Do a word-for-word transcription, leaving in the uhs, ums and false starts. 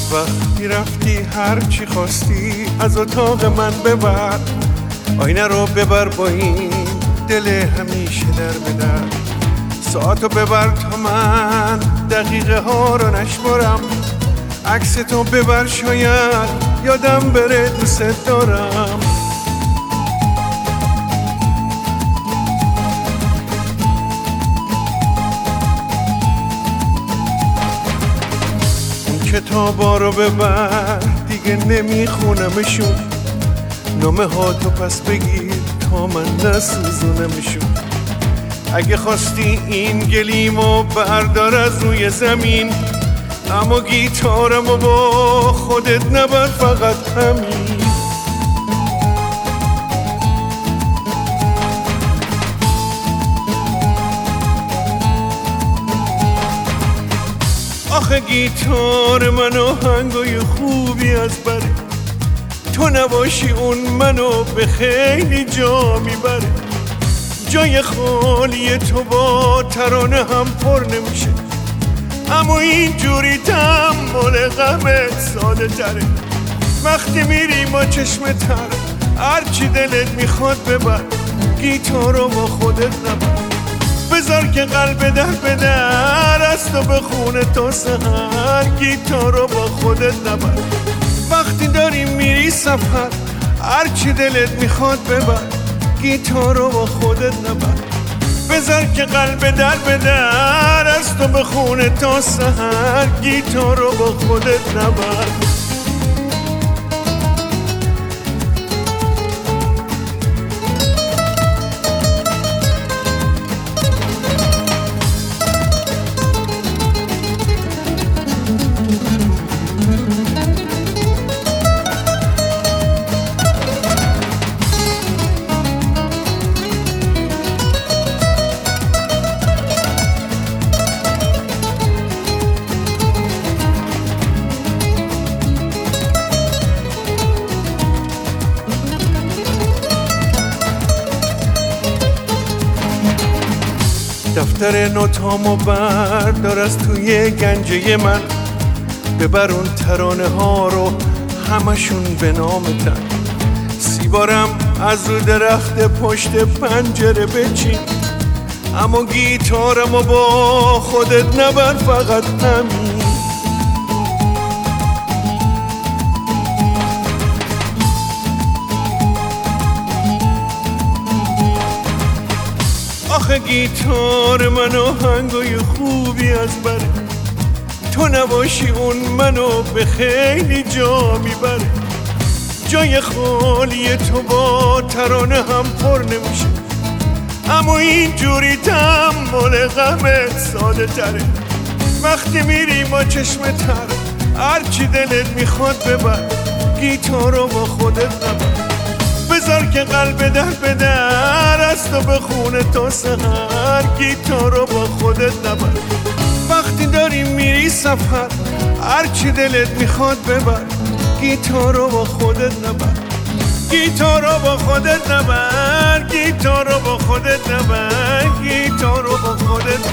وقتی رفتی هر چی خواستی از اتاق من ببر، آینه رو ببر با این دل همیشه در بدر، ساعتو ببر تا من دقیقه ها رو نشمارم، عکس تو ببر شاید یادم بره دوست دارم. کتابا رو ببر دیگه نمیخونمشون، نامه ها تو پس بگیر تا من نسوزونمشون. اگه خواستی این گلیمو بردار از روی زمین، اما گیتارمو با خودت نبر فقط همین. آخه گیتار منو آهنگای خوبی از بره، تو نباشی اون منو به خیلی جا میبره. جای خالی تو با ترانه هم پر نمیشه، اما اینجوری تحمل غمت ساده تره. وقتی میری با چشم تر هرچی دلت میخواد ببر، گیتارو با خودت نبر، بذار که قلب در به در از تو بخونه تا سحر، گیتارو با خودت نبر. وقتی داری میری سفر هرچی دلت میخواد ببر، گیتارو با خودت نبر، بذار که قلب در به در از تو بخونه تا سحر، گیتارو با خودت نبر. دفتر نوتامو بردار از توی گنجه من، ببر اون ترانه ها رو همشون به نامتن. سیبارم از رو درخت پشت پنجره بچین، اما گیتارمو با خودت نبر فقط همین. آخه گیتار منو آهنگای خوبی از بره، تو نباشی اون منو به خیلی جا میبره. جای خالی تو با ترانه هم پر نمیشه، اما اینجوری تحمل غمت ساده تره. وقتی میری با چشم تر هرچی دلت میخواد ببر، گیتارو با خودت نبر، بذار که قلب در به در از تو بخونه تا سحر، گیتارو با خودت نبر. وقتی داری میری سفر هرچی دلت میخواد ببر، گیتارو با خودت نبر، گیتارو با خودت نبر، گیتارو با خودت نبر، گیتارو با خودت